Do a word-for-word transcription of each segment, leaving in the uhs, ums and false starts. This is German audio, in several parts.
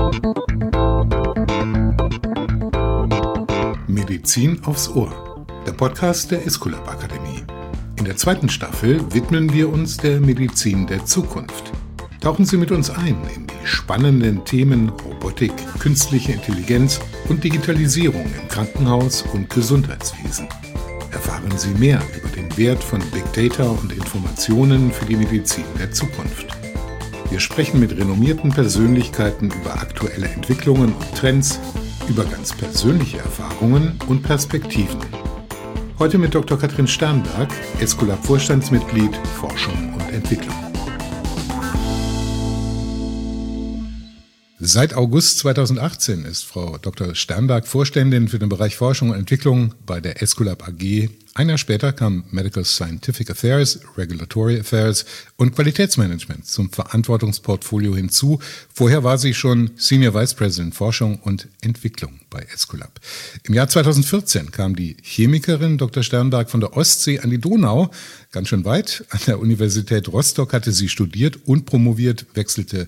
Medizin aufs Ohr, der Podcast der Esculap Akademie. In der zweiten Staffel widmen wir uns der Medizin der Zukunft. Tauchen Sie mit uns ein in die spannenden Themen Robotik, künstliche Intelligenz und Digitalisierung im Krankenhaus und Gesundheitswesen. Erfahren Sie mehr über den Wert von Big Data und Informationen für die Medizin der Zukunft. Wir sprechen mit renommierten Persönlichkeiten über aktuelle Entwicklungen und Trends, über ganz persönliche Erfahrungen und Perspektiven. Heute mit Doktor Katrin Sternberg, Esculap-Vorstandsmitglied Forschung und Entwicklung. Seit August zweitausendachtzehn ist Frau Doktor Sternberg Vorständin für den Bereich Forschung und Entwicklung bei der Esculap A G. Ein Jahr später kam Medical Scientific Affairs, Regulatory Affairs und Qualitätsmanagement zum Verantwortungsportfolio hinzu. Vorher war sie schon Senior Vice President Forschung und Entwicklung bei Esculap. Im Jahr zweitausendvierzehn kam die Chemikerin Doktor Sternberg von der Ostsee an die Donau, ganz schön weit. An der Universität Rostock hatte sie studiert und promoviert, wechselte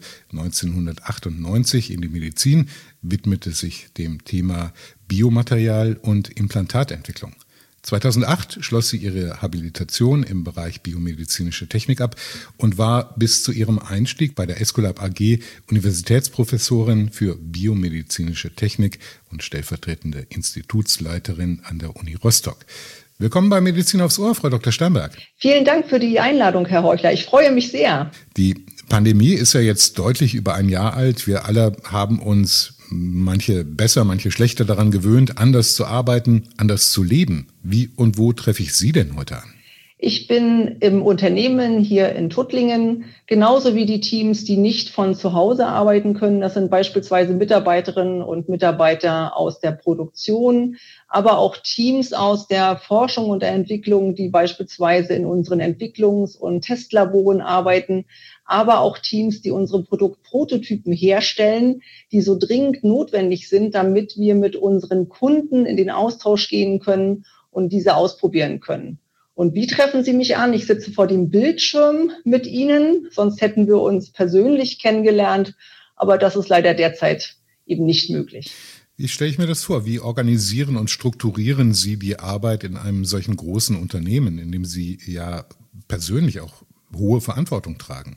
neunzehnhundertachtundneunzig in die Medizin, widmete sich dem Thema Biomaterial und Implantatentwicklung. zweitausendacht schloss sie ihre Habilitation im Bereich biomedizinische Technik ab und war bis zu ihrem Einstieg bei der Esculap A G Universitätsprofessorin für biomedizinische Technik und stellvertretende Institutsleiterin an der Uni Rostock. Willkommen bei Medizin aufs Ohr, Frau Doktor Sternberg. Vielen Dank für die Einladung, Herr Heuchler. Ich freue mich sehr. Die Pandemie ist ja jetzt deutlich über ein Jahr alt. Wir alle haben uns, manche besser, manche schlechter, daran gewöhnt, anders zu arbeiten, anders zu leben. Wie und wo treffe ich Sie denn heute an? Ich bin im Unternehmen hier in Tuttlingen, genauso wie die Teams, die nicht von zu Hause arbeiten können. Das sind beispielsweise Mitarbeiterinnen und Mitarbeiter aus der Produktion, aber auch Teams aus der Forschung und der Entwicklung, die beispielsweise in unseren Entwicklungs- und Testlaboren arbeiten, aber auch Teams, die unsere Produktprototypen herstellen, die so dringend notwendig sind, damit wir mit unseren Kunden in den Austausch gehen können und diese ausprobieren können. Und wie treffen Sie mich an? Ich sitze vor dem Bildschirm mit Ihnen, sonst hätten wir uns persönlich kennengelernt, aber das ist leider derzeit eben nicht möglich. Wie stelle ich mir das vor? Wie organisieren und strukturieren Sie die Arbeit in einem solchen großen Unternehmen, in dem Sie ja persönlich auch hohe Verantwortung tragen?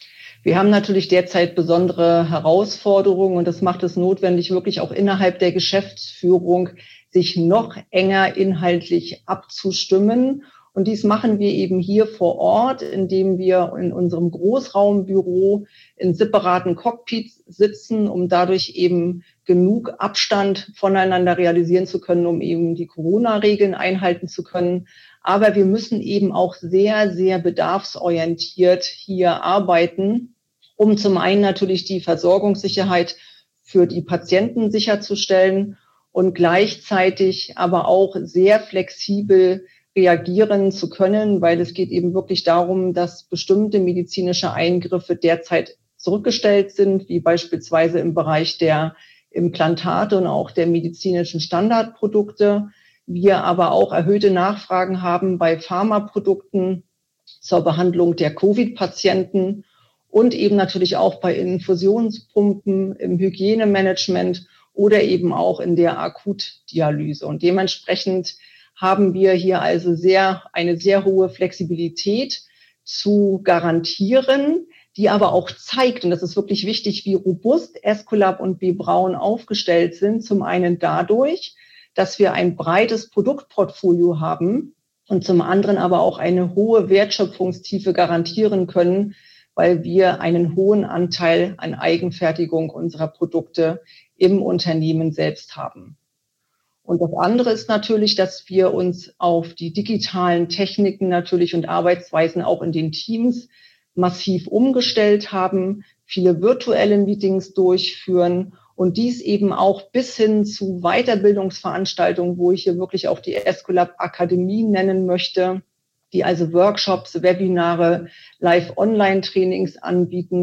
Wir haben natürlich derzeit besondere Herausforderungen und das macht es notwendig, wirklich auch innerhalb der Geschäftsführung sich noch enger inhaltlich abzustimmen. Und dies machen wir eben hier vor Ort, indem wir in unserem Großraumbüro in separaten Cockpits sitzen, um dadurch eben genug Abstand voneinander realisieren zu können, um eben die Corona-Regeln einhalten zu können. Aber wir müssen eben auch sehr, sehr bedarfsorientiert hier arbeiten, um zum einen natürlich die Versorgungssicherheit für die Patienten sicherzustellen und gleichzeitig aber auch sehr flexibel reagieren zu können, weil es geht eben wirklich darum, dass bestimmte medizinische Eingriffe derzeit zurückgestellt sind, wie beispielsweise im Bereich der Implantate und auch der medizinischen Standardprodukte. Wir aber auch erhöhte Nachfragen haben bei Pharmaprodukten zur Behandlung der Covid-Patienten und eben natürlich auch bei Infusionspumpen, im Hygienemanagement oder eben auch in der Akutdialyse. Und dementsprechend haben wir hier also sehr, eine sehr hohe Flexibilität zu garantieren, die aber auch zeigt, und das ist wirklich wichtig, wie robust Esculap und B. Braun aufgestellt sind. Zum einen dadurch, dass wir ein breites Produktportfolio haben und zum anderen aber auch eine hohe Wertschöpfungstiefe garantieren können, weil wir einen hohen Anteil an Eigenfertigung unserer Produkte im Unternehmen selbst haben. Und das andere ist natürlich, dass wir uns auf die digitalen Techniken natürlich und Arbeitsweisen auch in den Teams massiv umgestellt haben, viele virtuelle Meetings durchführen und dies eben auch bis hin zu Weiterbildungsveranstaltungen, wo ich hier wirklich auch die Esculap Akademie nennen möchte, die also Workshops, Webinare, Live-Online-Trainings anbieten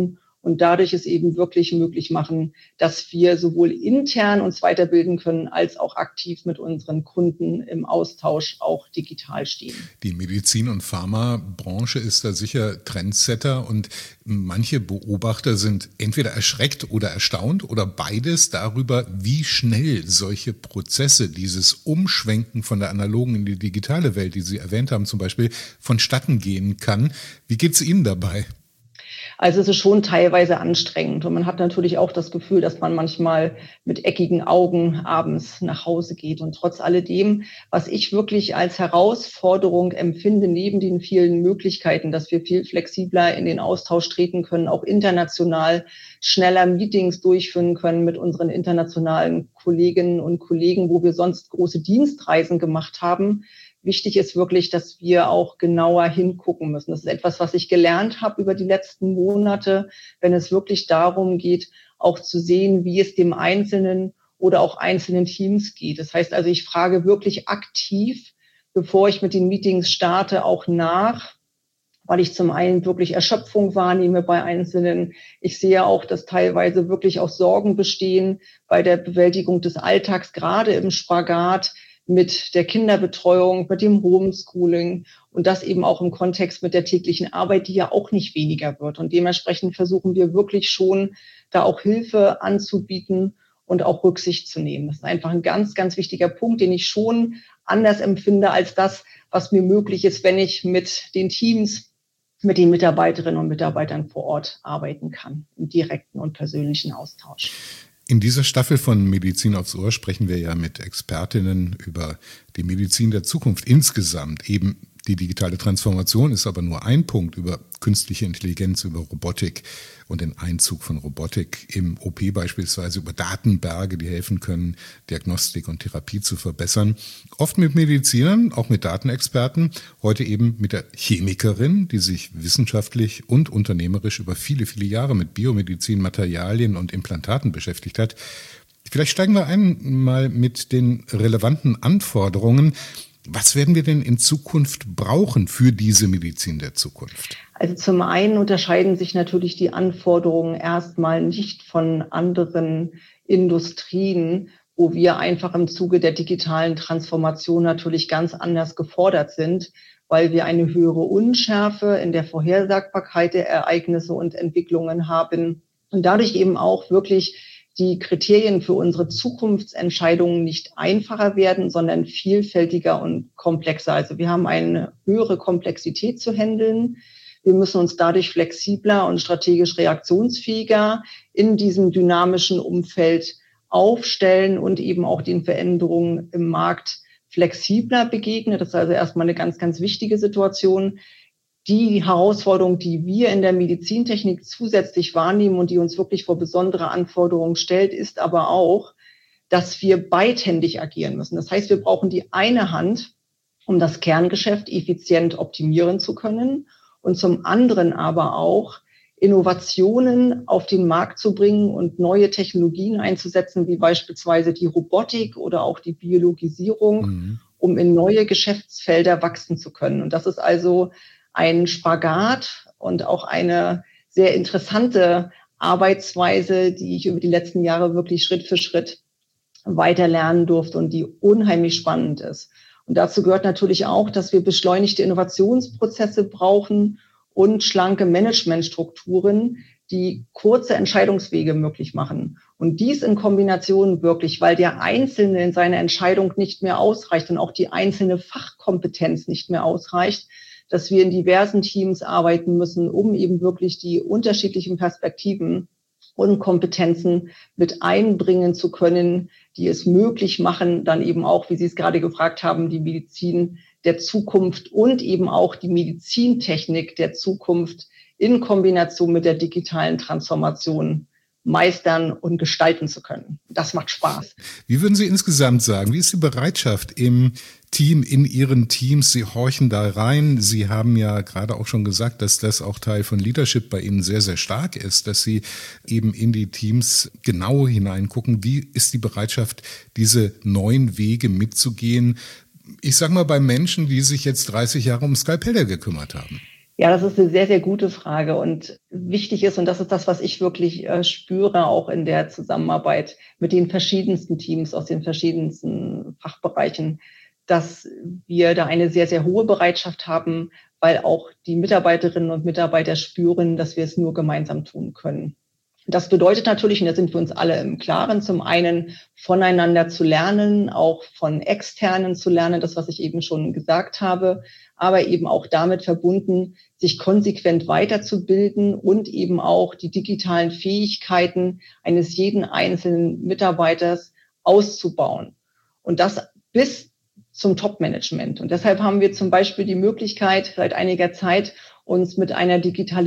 und dadurch es eben wirklich möglich machen, dass wir sowohl intern uns weiterbilden können, als auch aktiv mit unseren Kunden im Austausch auch digital stehen. Die Medizin- und Pharmabranche ist da sicher Trendsetter und manche Beobachter sind entweder erschreckt oder erstaunt oder beides darüber, wie schnell solche Prozesse, dieses Umschwenken von der analogen in die digitale Welt, die Sie erwähnt haben zum Beispiel, vonstatten gehen kann. Wie geht es Ihnen dabei? Also es ist schon teilweise anstrengend und man hat natürlich auch das Gefühl, dass man manchmal mit eckigen Augen abends nach Hause geht. Und trotz alledem, was ich wirklich als Herausforderung empfinde, neben den vielen Möglichkeiten, dass wir viel flexibler in den Austausch treten können, auch international schneller Meetings durchführen können mit unseren internationalen Kolleginnen und Kollegen, wo wir sonst große Dienstreisen gemacht haben. Wichtig ist wirklich, dass wir auch genauer hingucken müssen. Das ist etwas, was ich gelernt habe über die letzten Monate, wenn es wirklich darum geht, auch zu sehen, wie es dem Einzelnen oder auch einzelnen Teams geht. Das heißt also, ich frage wirklich aktiv, bevor ich mit den Meetings starte, auch nach, weil ich zum einen wirklich Erschöpfung wahrnehme bei Einzelnen. Ich sehe auch, dass teilweise wirklich auch Sorgen bestehen bei der Bewältigung des Alltags, gerade im Spagat mit der Kinderbetreuung, mit dem Homeschooling und das eben auch im Kontext mit der täglichen Arbeit, die ja auch nicht weniger wird. Und dementsprechend versuchen wir wirklich schon, da auch Hilfe anzubieten und auch Rücksicht zu nehmen. Das ist einfach ein ganz, ganz wichtiger Punkt, den ich schon anders empfinde als das, was mir möglich ist, wenn ich mit den Teams, mit den Mitarbeiterinnen und Mitarbeitern vor Ort arbeiten kann, im direkten und persönlichen Austausch. In dieser Staffel von Medizin aufs Ohr sprechen wir ja mit Expertinnen über die Medizin der Zukunft insgesamt. Eben die digitale Transformation ist aber nur ein Punkt über künstliche Intelligenz, über Robotik und den Einzug von Robotik im O P beispielsweise, über Datenberge, die helfen können, Diagnostik und Therapie zu verbessern. Oft mit Medizinern, auch mit Datenexperten, heute eben mit der Chemikerin, die sich wissenschaftlich und unternehmerisch über viele, viele Jahre mit Biomedizin, Materialien und Implantaten beschäftigt hat. Vielleicht steigen wir einmal mit den relevanten Anforderungen. Was werden wir denn in Zukunft brauchen für diese Medizin der Zukunft? Also zum einen unterscheiden sich natürlich die Anforderungen erstmal nicht von anderen Industrien, wo wir einfach im Zuge der digitalen Transformation natürlich ganz anders gefordert sind, weil wir eine höhere Unschärfe in der Vorhersagbarkeit der Ereignisse und Entwicklungen haben und dadurch eben auch wirklich die Kriterien für unsere Zukunftsentscheidungen nicht einfacher werden, sondern vielfältiger und komplexer. Also wir haben eine höhere Komplexität zu handeln. Wir müssen uns dadurch flexibler und strategisch reaktionsfähiger in diesem dynamischen Umfeld aufstellen und eben auch den Veränderungen im Markt flexibler begegnen. Das ist also erstmal eine ganz, ganz wichtige Situation. Die Herausforderung, die wir in der Medizintechnik zusätzlich wahrnehmen und die uns wirklich vor besondere Anforderungen stellt, ist aber auch, dass wir beidhändig agieren müssen. Das heißt, wir brauchen die eine Hand, um das Kerngeschäft effizient optimieren zu können und zum anderen aber auch Innovationen auf den Markt zu bringen und neue Technologien einzusetzen, wie beispielsweise die Robotik oder auch die Biologisierung, mhm. um in neue Geschäftsfelder wachsen zu können. Und das ist also ein Spagat und auch eine sehr interessante Arbeitsweise, die ich über die letzten Jahre wirklich Schritt für Schritt weiter lernen durfte und die unheimlich spannend ist. Und dazu gehört natürlich auch, dass wir beschleunigte Innovationsprozesse brauchen und schlanke Managementstrukturen, die kurze Entscheidungswege möglich machen. Und dies in Kombination wirklich, weil der Einzelne in seiner Entscheidung nicht mehr ausreicht und auch die einzelne Fachkompetenz nicht mehr ausreicht, dass wir in diversen Teams arbeiten müssen, um eben wirklich die unterschiedlichen Perspektiven und Kompetenzen mit einbringen zu können, die es möglich machen, dann eben auch, wie Sie es gerade gefragt haben, die Medizin der Zukunft und eben auch die Medizintechnik der Zukunft in Kombination mit der digitalen Transformation meistern und gestalten zu können. Das macht Spaß. Wie würden Sie insgesamt sagen, wie ist die Bereitschaft im Team, in Ihren Teams? Sie horchen da rein. Sie haben ja gerade auch schon gesagt, dass das auch Teil von Leadership bei Ihnen sehr, sehr stark ist, dass Sie eben in die Teams genau hineingucken. Wie ist die Bereitschaft, diese neuen Wege mitzugehen? Ich sage mal bei Menschen, die sich jetzt dreißig Jahre um Skalpelle gekümmert haben. Ja, das ist eine sehr, sehr gute Frage und wichtig ist, und das ist das, was ich wirklich äh, spüre, auch in der Zusammenarbeit mit den verschiedensten Teams aus den verschiedensten Fachbereichen, dass wir da eine sehr, sehr hohe Bereitschaft haben, weil auch die Mitarbeiterinnen und Mitarbeiter spüren, dass wir es nur gemeinsam tun können. Das bedeutet natürlich, und da sind wir uns alle im Klaren, zum einen voneinander zu lernen, auch von Externen zu lernen, das, was ich eben schon gesagt habe, aber eben auch damit verbunden, sich konsequent weiterzubilden und eben auch die digitalen Fähigkeiten eines jeden einzelnen Mitarbeiters auszubauen. Und das bis zum Top-Management. Und deshalb haben wir zum Beispiel die Möglichkeit, seit einiger Zeit uns mit einer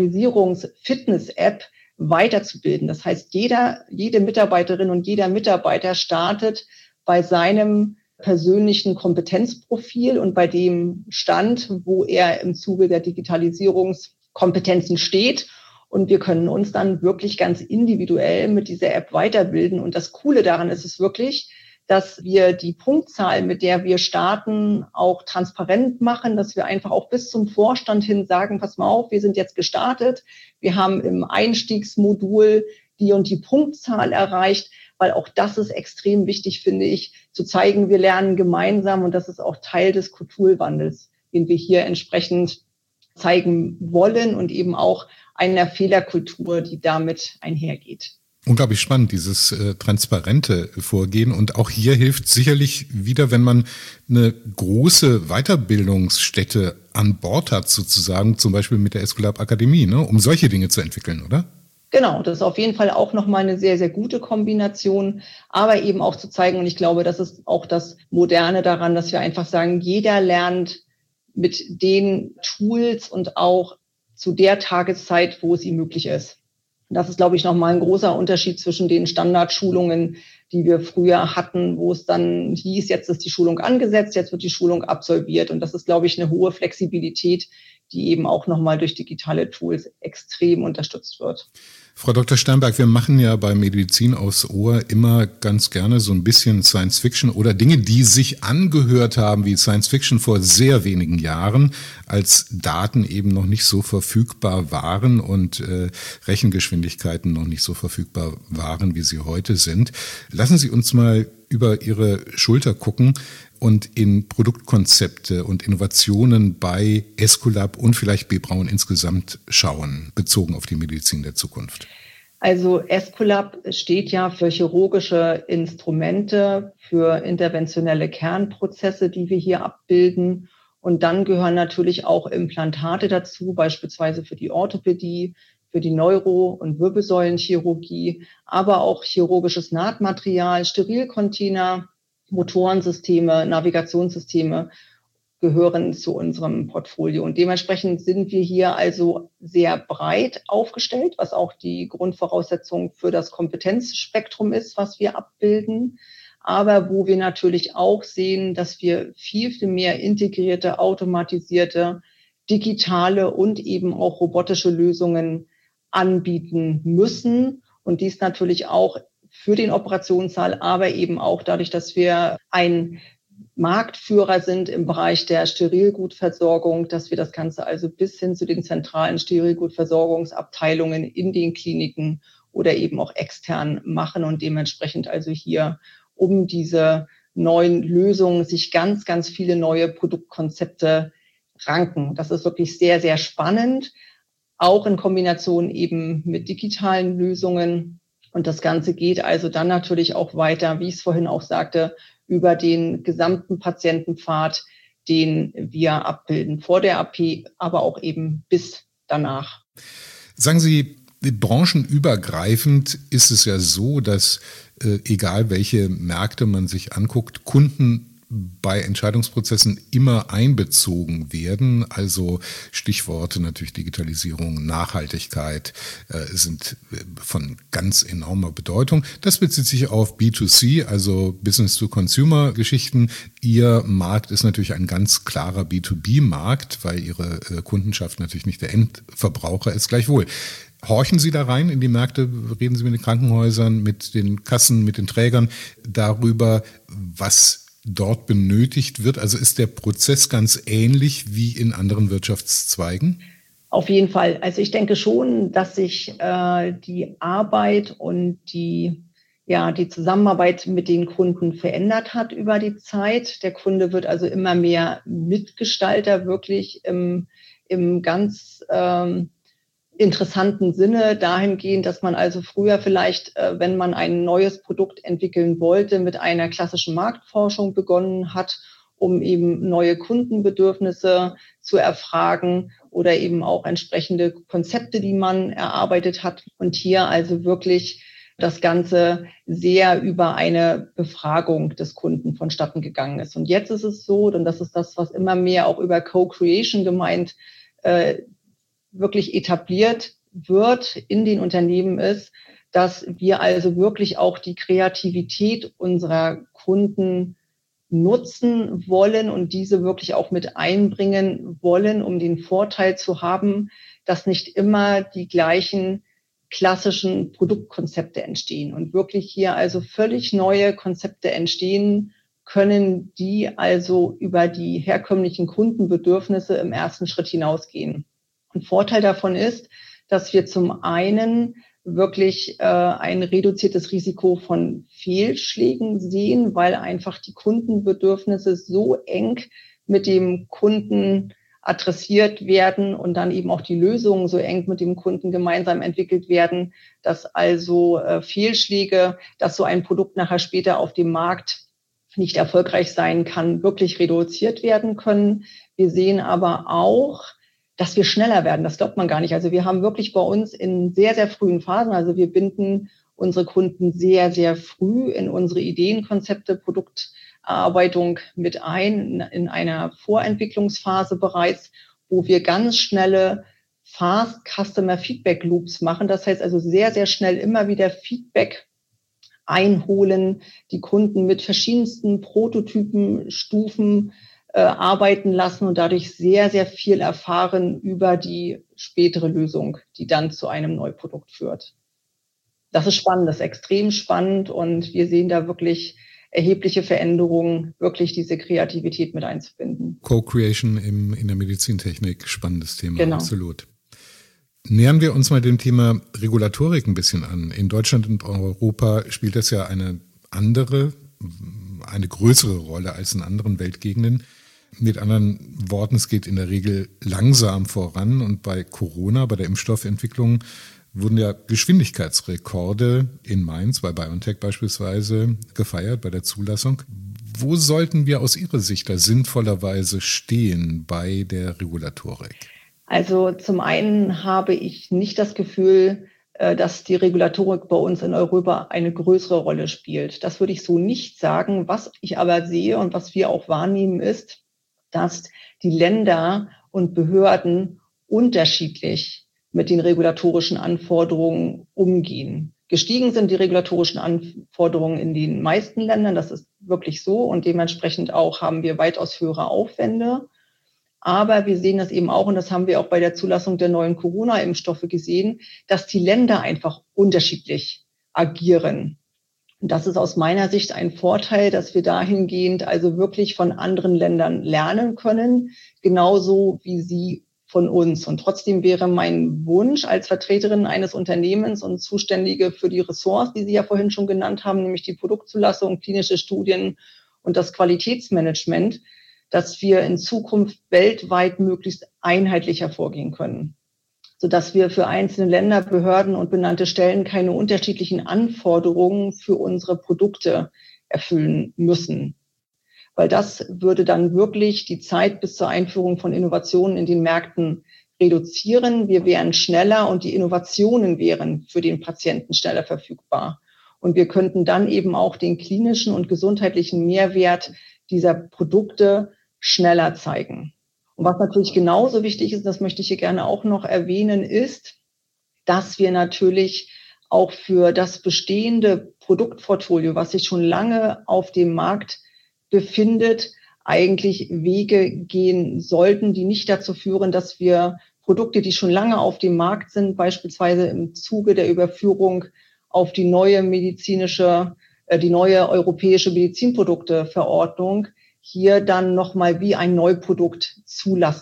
Digitalisierungs-Fitness-App weiterzubilden. Das heißt, jeder, jede Mitarbeiterin und jeder Mitarbeiter startet bei seinem persönlichen Kompetenzprofil und bei dem Stand, wo er im Zuge der Digitalisierungskompetenzen steht. Und wir können uns dann wirklich ganz individuell mit dieser App weiterbilden. Und das Coole daran ist es wirklich, dass wir die Punktzahl, mit der wir starten, auch transparent machen, dass wir einfach auch bis zum Vorstand hin sagen, pass mal auf, wir sind jetzt gestartet, wir haben im Einstiegsmodul die und die Punktzahl erreicht, weil auch das ist extrem wichtig, finde ich, zu zeigen, wir lernen gemeinsam und das ist auch Teil des Kulturwandels, den wir hier entsprechend zeigen wollen und eben auch einer Fehlerkultur, die damit einhergeht. Unglaublich spannend, dieses äh, transparente Vorgehen. Und auch hier hilft sicherlich wieder, wenn man eine große Weiterbildungsstätte an Bord hat, sozusagen, zum Beispiel mit der Esculap Akademie, ne, um solche Dinge zu entwickeln, oder? Genau, das ist auf jeden Fall auch nochmal eine sehr, sehr gute Kombination, aber eben auch zu zeigen, und ich glaube, das ist auch das Moderne daran, dass wir einfach sagen, jeder lernt mit den Tools und auch zu der Tageszeit, wo es ihm möglich ist. Das ist, glaube ich, nochmal ein großer Unterschied zwischen den Standardschulungen, die wir früher hatten, wo es dann hieß, jetzt ist die Schulung angesetzt, jetzt wird die Schulung absolviert. Und das ist, glaube ich, eine hohe Flexibilität, die eben auch nochmal durch digitale Tools extrem unterstützt wird. Frau Doktor Sternberg, wir machen ja bei Medizin aufs Ohr immer ganz gerne so ein bisschen Science Fiction oder Dinge, die sich angehört haben wie Science Fiction vor sehr wenigen Jahren, als Daten eben noch nicht so verfügbar waren und äh, Rechengeschwindigkeiten noch nicht so verfügbar waren, wie sie heute sind. Lassen Sie uns mal über Ihre Schulter gucken und in Produktkonzepte und Innovationen bei Esculap und vielleicht B. Braun insgesamt schauen, bezogen auf die Medizin der Zukunft? Also Esculap steht ja für chirurgische Instrumente, für interventionelle Kernprozesse, die wir hier abbilden. Und dann gehören natürlich auch Implantate dazu, beispielsweise für die Orthopädie, für die Neuro- und Wirbelsäulenchirurgie, aber auch chirurgisches Nahtmaterial, Sterilcontainer, Motorensysteme, Navigationssysteme gehören zu unserem Portfolio. Und dementsprechend sind wir hier also sehr breit aufgestellt, was auch die Grundvoraussetzung für das Kompetenzspektrum ist, was wir abbilden. Aber wo wir natürlich auch sehen, dass wir viel, viel mehr integrierte, automatisierte, digitale und eben auch robotische Lösungen anbieten müssen. Und dies natürlich auch für den Operationssaal, aber eben auch dadurch, dass wir ein Marktführer sind im Bereich der Sterilgutversorgung, dass wir das Ganze also bis hin zu den zentralen Sterilgutversorgungsabteilungen in den Kliniken oder eben auch extern machen und dementsprechend also hier um diese neuen Lösungen sich ganz, ganz viele neue Produktkonzepte ranken. Das ist wirklich sehr, sehr spannend, auch in Kombination eben mit digitalen Lösungen. Und das Ganze geht also dann natürlich auch weiter, wie ich es vorhin auch sagte, über den gesamten Patientenpfad, den wir abbilden, vor der A P, aber auch eben bis danach. Sagen Sie, branchenübergreifend ist es ja so, dass äh, egal welche Märkte man sich anguckt, Kunden bei Entscheidungsprozessen immer einbezogen werden. Also Stichworte natürlich Digitalisierung, Nachhaltigkeit äh, sind von ganz enormer Bedeutung. Das bezieht sich auf B zwei C, also Business-to-Consumer-Geschichten. Ihr Markt ist natürlich ein ganz klarer B zwei B-Markt, weil Ihre äh, Kundenschaft natürlich nicht der Endverbraucher ist, gleichwohl. Horchen Sie da rein in die Märkte, reden Sie mit den Krankenhäusern, mit den Kassen, mit den Trägern darüber, was dort benötigt wird? Also ist der Prozess ganz ähnlich wie in anderen Wirtschaftszweigen? Auf jeden Fall. Also ich denke schon, dass sich äh, die Arbeit und die, ja, die Zusammenarbeit mit den Kunden verändert hat über die Zeit. Der Kunde wird also immer mehr Mitgestalter, wirklich im, im ganz ähm, interessanten Sinne, dahingehend, dass man also früher vielleicht, äh, wenn man ein neues Produkt entwickeln wollte, mit einer klassischen Marktforschung begonnen hat, um eben neue Kundenbedürfnisse zu erfragen oder eben auch entsprechende Konzepte, die man erarbeitet hat. Und hier also wirklich das Ganze sehr über eine Befragung des Kunden vonstatten gegangen ist. Und jetzt ist es so, und das ist das, was immer mehr auch über Co-Creation gemeint, äh, wirklich etabliert wird in den Unternehmen, ist, dass wir also wirklich auch die Kreativität unserer Kunden nutzen wollen und diese wirklich auch mit einbringen wollen, um den Vorteil zu haben, dass nicht immer die gleichen klassischen Produktkonzepte entstehen und wirklich hier also völlig neue Konzepte entstehen können, die also über die herkömmlichen Kundenbedürfnisse im ersten Schritt hinausgehen. Ein Vorteil davon ist, dass wir zum einen wirklich äh, ein reduziertes Risiko von Fehlschlägen sehen, weil einfach die Kundenbedürfnisse so eng mit dem Kunden adressiert werden und dann eben auch die Lösungen so eng mit dem Kunden gemeinsam entwickelt werden, dass also äh, Fehlschläge, dass so ein Produkt nachher später auf dem Markt nicht erfolgreich sein kann, wirklich reduziert werden können. Wir sehen aber auch, dass wir schneller werden. Das glaubt man gar nicht. Also wir haben wirklich bei uns in sehr, sehr frühen Phasen, also wir binden unsere Kunden sehr, sehr früh in unsere Ideenkonzepte, Produktarbeitung mit ein, in einer Vorentwicklungsphase bereits, wo wir ganz schnelle Fast Customer Feedback Loops machen. Das heißt also sehr, sehr schnell immer wieder Feedback einholen, die Kunden mit verschiedensten Prototypen, Stufen Äh, arbeiten lassen und dadurch sehr, sehr viel erfahren über die spätere Lösung, die dann zu einem Neuprodukt führt. Das ist spannend, das ist extrem spannend und wir sehen da wirklich erhebliche Veränderungen, wirklich diese Kreativität mit einzubinden. Co-Creation im, in der Medizintechnik, spannendes Thema, genau. Absolut. Nähern wir uns mal dem Thema Regulatorik ein bisschen an. In Deutschland und Europa spielt das ja eine andere, eine größere Rolle als in anderen Weltgegenden. Mit anderen Worten, es geht in der Regel langsam voran und bei Corona, bei der Impfstoffentwicklung, wurden ja Geschwindigkeitsrekorde in Mainz, bei BioNTech beispielsweise, gefeiert bei der Zulassung. Wo sollten wir aus Ihrer Sicht da sinnvollerweise stehen bei der Regulatorik? Also zum einen habe ich nicht das Gefühl, dass die Regulatorik bei uns in Europa eine größere Rolle spielt. Das würde ich so nicht sagen. Was ich aber sehe und was wir auch wahrnehmen, ist, dass die Länder und Behörden unterschiedlich mit den regulatorischen Anforderungen umgehen. Gestiegen sind die regulatorischen Anforderungen in den meisten Ländern, das ist wirklich so und dementsprechend auch haben wir weitaus höhere Aufwände. Aber wir sehen das eben auch, und das haben wir auch bei der Zulassung der neuen Corona-Impfstoffe gesehen, dass die Länder einfach unterschiedlich agieren. Und das ist aus meiner Sicht ein Vorteil, dass wir dahingehend also wirklich von anderen Ländern lernen können, genauso wie sie von uns. Und trotzdem wäre mein Wunsch als Vertreterin eines Unternehmens und Zuständige für die Ressorts, die Sie ja vorhin schon genannt haben, nämlich die Produktzulassung, klinische Studien und das Qualitätsmanagement, dass wir in Zukunft weltweit möglichst einheitlicher vorgehen können, sodass wir für einzelne Länder, Behörden und benannte Stellen keine unterschiedlichen Anforderungen für unsere Produkte erfüllen müssen. Weil das würde dann wirklich die Zeit bis zur Einführung von Innovationen in den Märkten reduzieren. Wir wären schneller und die Innovationen wären für den Patienten schneller verfügbar. Und wir könnten dann eben auch den klinischen und gesundheitlichen Mehrwert dieser Produkte schneller zeigen. Und was natürlich genauso wichtig ist, das möchte ich hier gerne auch noch erwähnen, ist, dass wir natürlich auch für das bestehende Produktportfolio, was sich schon lange auf dem Markt befindet, eigentlich Wege gehen sollten, die nicht dazu führen, dass wir Produkte, die schon lange auf dem Markt sind, beispielsweise im Zuge der Überführung auf die neue medizinische, äh, die neue europäische Medizinprodukteverordnung, hier dann nochmal wie ein Neuprodukt zulassen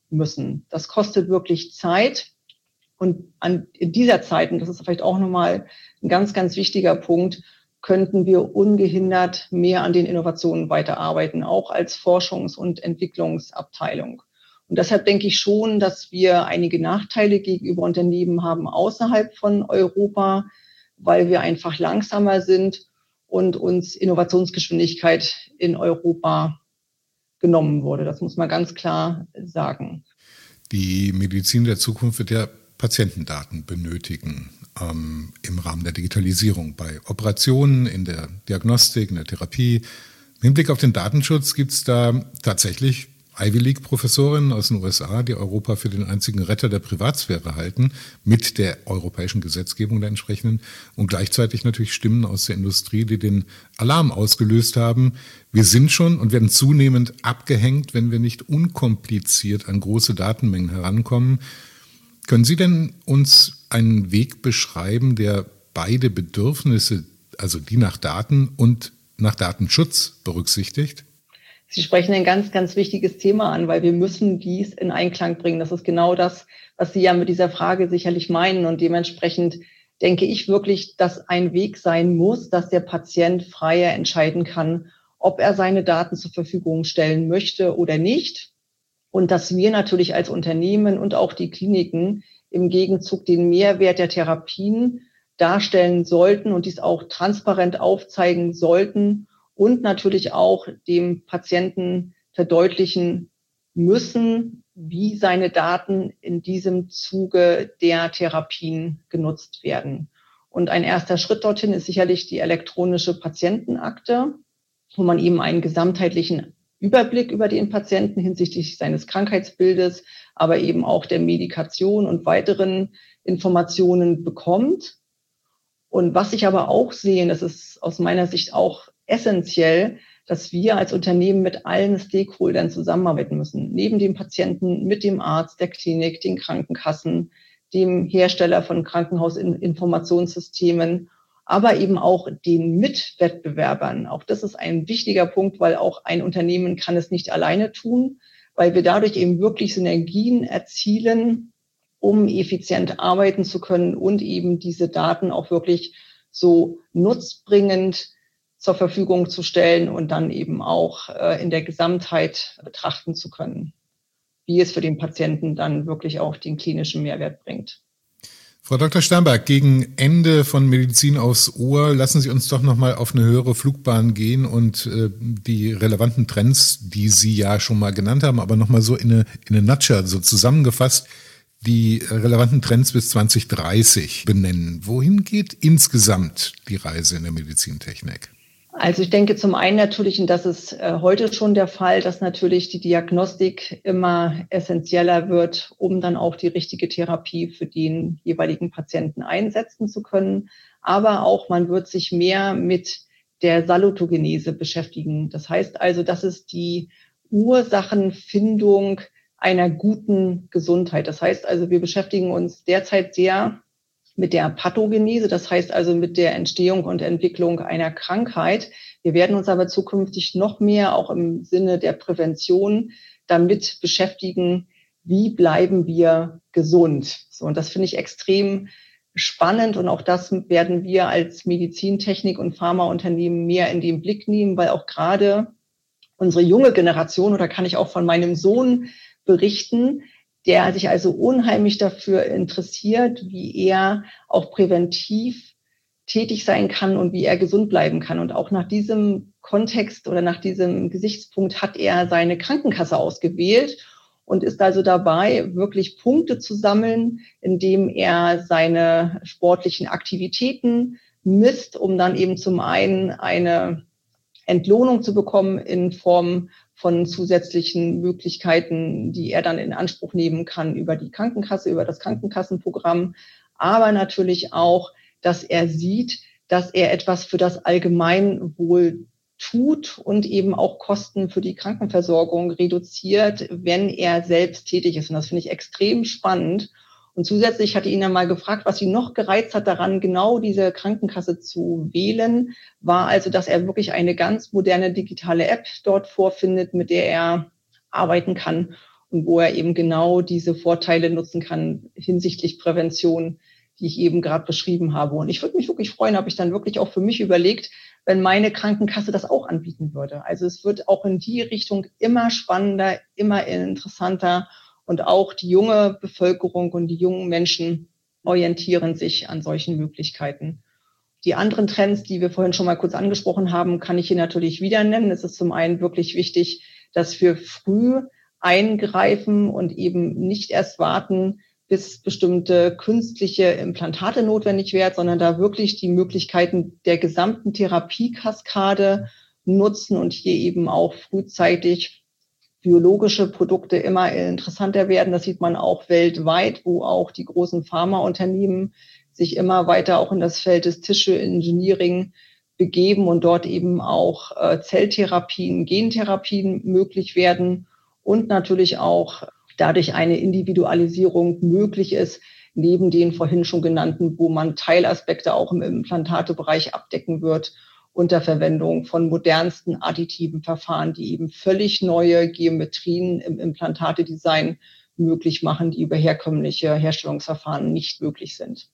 müssen. Das kostet wirklich Zeit. Und an, in dieser Zeit, und das ist vielleicht auch nochmal ein ganz, ganz wichtiger Punkt, könnten wir ungehindert mehr an den Innovationen weiterarbeiten, auch als Forschungs- und Entwicklungsabteilung. Und deshalb denke ich schon, dass wir einige Nachteile gegenüber Unternehmen haben außerhalb von Europa, weil wir einfach langsamer sind und uns Innovationsgeschwindigkeit in Europa genommen wurde. Das muss man ganz klar sagen. Die Medizin der Zukunft wird ja Patientendaten benötigen ähm, im Rahmen der Digitalisierung bei Operationen, in der Diagnostik, in der Therapie. Im Hinblick auf den Datenschutz gibt es da tatsächlich Ivy League-Professorinnen aus den U S A, die Europa für den einzigen Retter der Privatsphäre halten, mit der europäischen Gesetzgebung der entsprechenden und gleichzeitig natürlich Stimmen aus der Industrie, die den Alarm ausgelöst haben. Wir sind schon und werden zunehmend abgehängt, wenn wir nicht unkompliziert an große Datenmengen herankommen. Können Sie denn uns einen Weg beschreiben, der beide Bedürfnisse, also die nach Daten und nach Datenschutz berücksichtigt? Sie sprechen ein ganz, ganz wichtiges Thema an, weil wir müssen dies in Einklang bringen. Das ist genau das, was Sie ja mit dieser Frage sicherlich meinen. Und dementsprechend denke ich wirklich, dass ein Weg sein muss, dass der Patient freier entscheiden kann, ob er seine Daten zur Verfügung stellen möchte oder nicht. Und dass wir natürlich als Unternehmen und auch die Kliniken im Gegenzug den Mehrwert der Therapien darstellen sollten und dies auch transparent aufzeigen sollten und natürlich auch dem Patienten verdeutlichen müssen, wie seine Daten in diesem Zuge der Therapien genutzt werden. Und ein erster Schritt dorthin ist sicherlich die elektronische Patientenakte, wo man eben einen gesamtheitlichen Überblick über den Patienten hinsichtlich seines Krankheitsbildes, aber eben auch der Medikation und weiteren Informationen bekommt. Und was ich aber auch sehe, das ist aus meiner Sicht auch essentiell, dass wir als Unternehmen mit allen Stakeholdern zusammenarbeiten müssen. Neben dem Patienten, mit dem Arzt, der Klinik, den Krankenkassen, dem Hersteller von Krankenhausinformationssystemen, aber eben auch den Mitwettbewerbern. Auch das ist ein wichtiger Punkt, weil auch ein Unternehmen kann es nicht alleine tun, weil wir dadurch eben wirklich Synergien erzielen, um effizient arbeiten zu können und eben diese Daten auch wirklich so nutzbringend zur Verfügung zu stellen und dann eben auch äh, in der Gesamtheit betrachten zu können, wie es für den Patienten dann wirklich auch den klinischen Mehrwert bringt. Frau Doktor Sternberg, gegen Ende von Medizin aufs Ohr lassen Sie uns doch noch mal auf eine höhere Flugbahn gehen und äh, die relevanten Trends, die Sie ja schon mal genannt haben, aber noch mal so in eine, in eine Nutshell, so zusammengefasst, die relevanten Trends bis zwanzig dreißig benennen. Wohin geht insgesamt die Reise in der Medizintechnik? Also ich denke zum einen natürlich, und das ist äh, heute schon der Fall, dass natürlich die Diagnostik immer essentieller wird, um dann auch die richtige Therapie für den jeweiligen Patienten einsetzen zu können. Aber auch man wird sich mehr mit der Salutogenese beschäftigen. Das heißt also, das ist die Ursachenfindung einer guten Gesundheit. Das heißt also, wir beschäftigen uns derzeit sehr mit der Pathogenese, das heißt also mit der Entstehung und Entwicklung einer Krankheit. Wir werden uns aber zukünftig noch mehr auch im Sinne der Prävention damit beschäftigen, wie bleiben wir gesund. So, und das finde ich extrem spannend und auch das werden wir als Medizintechnik- und Pharmaunternehmen mehr in den Blick nehmen, weil auch gerade unsere junge Generation, oder kann ich auch von meinem Sohn berichten, der sich also unheimlich dafür interessiert, wie er auch präventiv tätig sein kann und wie er gesund bleiben kann. Und auch nach diesem Kontext oder nach diesem Gesichtspunkt hat er seine Krankenkasse ausgewählt und ist also dabei, wirklich Punkte zu sammeln, indem er seine sportlichen Aktivitäten misst, um dann eben zum einen eine Entlohnung zu bekommen in Form von zusätzlichen Möglichkeiten, die er dann in Anspruch nehmen kann über die Krankenkasse, über das Krankenkassenprogramm, aber natürlich auch, dass er sieht, dass er etwas für das Allgemeinwohl tut und eben auch Kosten für die Krankenversorgung reduziert, wenn er selbst tätig ist. Und das finde ich extrem spannend. Und zusätzlich hatte ich ihn dann mal gefragt, was ihn noch gereizt hat daran, genau diese Krankenkasse zu wählen, war also, dass er wirklich eine ganz moderne digitale App dort vorfindet, mit der er arbeiten kann. und wo er eben genau diese Vorteile nutzen kann hinsichtlich Prävention, die ich eben gerade beschrieben habe. Und ich würde mich wirklich freuen, habe ich dann wirklich auch für mich überlegt, wenn meine Krankenkasse das auch anbieten würde. Also es wird auch in die Richtung immer spannender, immer interessanter und auch die junge Bevölkerung und die jungen Menschen orientieren sich an solchen Möglichkeiten. Die anderen Trends, die wir vorhin schon mal kurz angesprochen haben, kann ich hier natürlich wieder nennen. Es ist zum einen wirklich wichtig, dass wir früh eingreifen und eben nicht erst warten, bis bestimmte künstliche Implantate notwendig werden, sondern da wirklich die Möglichkeiten der gesamten Therapiekaskade nutzen und hier eben auch frühzeitig biologische Produkte immer interessanter werden. Das sieht man auch weltweit, wo auch die großen Pharmaunternehmen sich immer weiter auch in das Feld des Tissue Engineering begeben und dort eben auch äh, Zelltherapien, Gentherapien möglich werden und natürlich auch dadurch eine Individualisierung möglich ist, neben den vorhin schon genannten, wo man Teilaspekte auch im Implantatebereich abdecken wird, unter Verwendung von modernsten additiven Verfahren, die eben völlig neue Geometrien im Implantatedesign möglich machen, die über herkömmliche Herstellungsverfahren nicht möglich sind.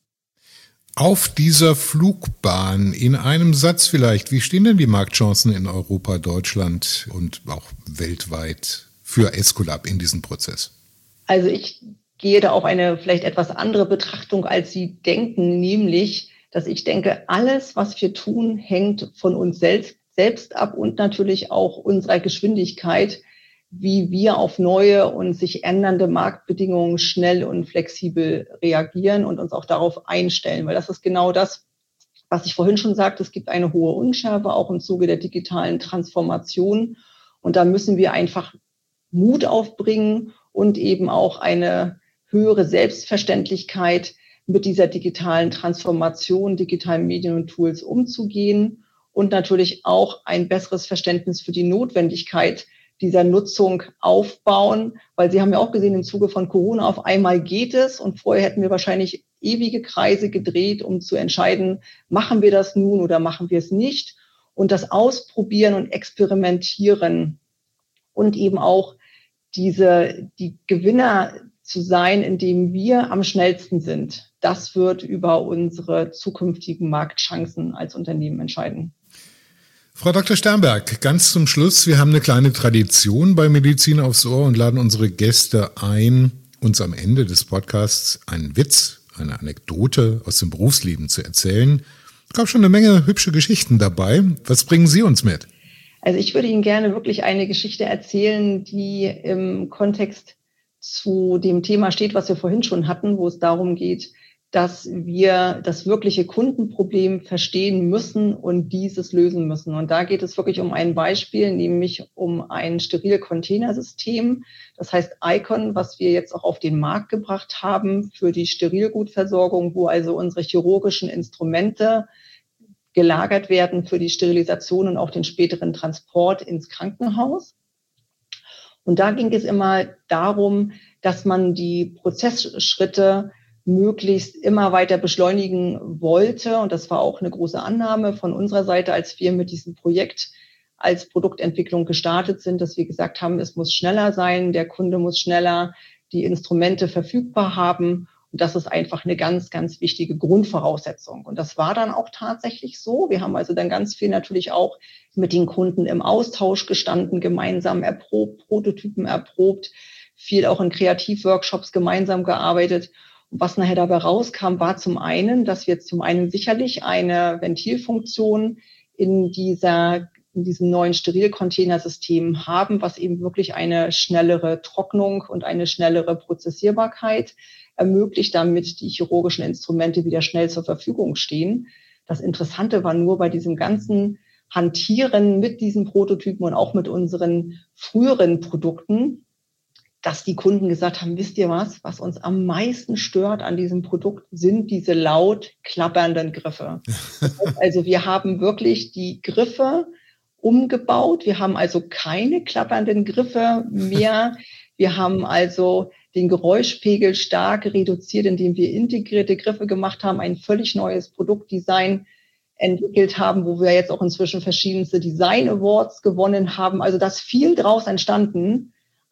Auf dieser Flugbahn in einem Satz vielleicht, wie stehen denn die Marktchancen in Europa, Deutschland und auch weltweit für Aesculap in diesem Prozess? Also ich gehe da auf eine vielleicht etwas andere Betrachtung, als Sie denken, nämlich, dass ich denke, alles, was wir tun, hängt von uns selbst, selbst ab und natürlich auch unserer Geschwindigkeit, wie wir auf neue und sich ändernde Marktbedingungen schnell und flexibel reagieren und uns auch darauf einstellen. Weil das ist genau das, was ich vorhin schon sagte, es gibt eine hohe Unschärfe, auch im Zuge der digitalen Transformation. Und da müssen wir einfach Mut aufbringen und eben auch eine höhere Selbstverständlichkeit, mit dieser digitalen Transformation, digitalen Medien und Tools umzugehen und natürlich auch ein besseres Verständnis für die Notwendigkeit dieser Nutzung aufbauen, weil Sie haben ja auch gesehen, im Zuge von Corona auf einmal geht es und vorher hätten wir wahrscheinlich ewige Kreise gedreht, um zu entscheiden, machen wir das nun oder machen wir es nicht, und das Ausprobieren und Experimentieren und eben auch diese, die Gewinner zu sein, indem wir am schnellsten sind. Das wird über unsere zukünftigen Marktchancen als Unternehmen entscheiden. Frau Doktor Sternberg, ganz zum Schluss, wir haben eine kleine Tradition bei Medizin aufs Ohr und laden unsere Gäste ein, uns am Ende des Podcasts einen Witz, eine Anekdote aus dem Berufsleben zu erzählen. Es gab schon eine Menge hübsche Geschichten dabei. Was bringen Sie uns mit? Also ich würde Ihnen gerne wirklich eine Geschichte erzählen, die im Kontext zu dem Thema steht, was wir vorhin schon hatten, wo es darum geht, dass wir das wirkliche Kundenproblem verstehen müssen und dieses lösen müssen. Und da geht es wirklich um ein Beispiel, nämlich um ein Sterilcontainersystem. Das heißt Icon, was wir jetzt auch auf den Markt gebracht haben für die Sterilgutversorgung, wo also unsere chirurgischen Instrumente gelagert werden für die Sterilisation und auch den späteren Transport ins Krankenhaus. Und da ging es immer darum, dass man die Prozessschritte möglichst immer weiter beschleunigen wollte. Und das war auch eine große Annahme von unserer Seite, als wir mit diesem Projekt als Produktentwicklung gestartet sind, dass wir gesagt haben, es muss schneller sein, der Kunde muss schneller die Instrumente verfügbar haben. Und das ist einfach eine ganz, ganz wichtige Grundvoraussetzung. Und das war dann auch tatsächlich so. Wir haben also dann ganz viel natürlich auch mit den Kunden im Austausch gestanden, gemeinsam erprobt, Prototypen erprobt, viel auch in Kreativworkshops gemeinsam gearbeitet. Und was nachher dabei rauskam, war zum einen, dass wir zum einen sicherlich eine Ventilfunktion in dieser in diesem neuen Sterilcontainersystem haben, was eben wirklich eine schnellere Trocknung und eine schnellere Prozessierbarkeit ermöglicht, damit die chirurgischen Instrumente wieder schnell zur Verfügung stehen. Das Interessante war nur bei diesem ganzen Hantieren mit diesen Prototypen und auch mit unseren früheren Produkten, dass die Kunden gesagt haben, wisst ihr was, was uns am meisten stört an diesem Produkt, sind diese laut klappernden Griffe. Das heißt also, wir haben wirklich die Griffe umgebaut. Wir haben also keine klappernden Griffe mehr. Wir haben also den Geräuschpegel stark reduziert, indem wir integrierte Griffe gemacht haben, ein völlig neues Produktdesign entwickelt haben, wo wir jetzt auch inzwischen verschiedenste Design Awards gewonnen haben. Also da ist viel draus entstanden.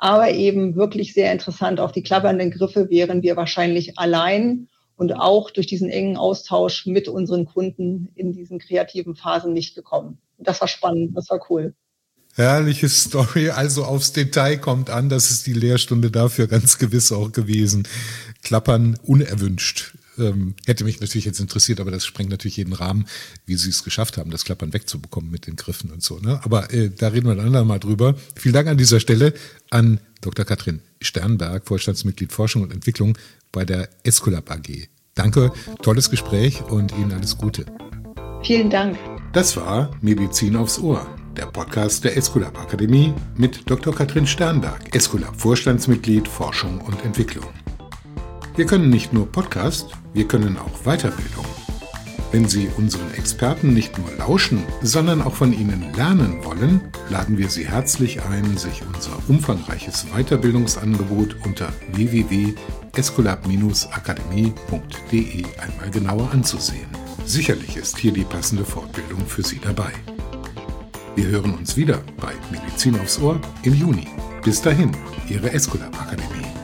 aber eben wirklich sehr interessant. Auch die klappernden Griffe wären wir wahrscheinlich allein und auch durch diesen engen Austausch mit unseren Kunden in diesen kreativen Phasen nicht gekommen. Das war spannend, das war cool. Herrliche Story, also aufs Detail kommt an, das ist die Lehrstunde dafür ganz gewiss auch gewesen. Klappern unerwünscht. Ähm, hätte mich natürlich jetzt interessiert, aber das sprengt natürlich jeden Rahmen, wie sie es geschafft haben, das Klappern wegzubekommen mit den Griffen und so. Ne? Aber äh, da reden wir ein andermal drüber. Vielen Dank an dieser Stelle an Doktor Katrin Sternberg, Vorstandsmitglied Forschung und Entwicklung bei der Esculap A G. Danke, tolles Gespräch und Ihnen alles Gute. Vielen Dank. Das war Medizin aufs Ohr, der Podcast der Esculap Akademie mit Doktor Katrin Sternberg, Esculap Vorstandsmitglied Forschung und Entwicklung. Wir können nicht nur Podcast, wir können auch Weiterbildung. Wenn Sie unseren Experten nicht nur lauschen, sondern auch von ihnen lernen wollen, laden wir Sie herzlich ein, sich unser umfangreiches Weiterbildungsangebot unter w w w punkt esculap akademie punkt d e einmal genauer anzusehen. Sicherlich ist hier die passende Fortbildung für Sie dabei. Wir hören uns wieder bei Medizin aufs Ohr im Juni. Bis dahin, Ihre Esculap Akademie.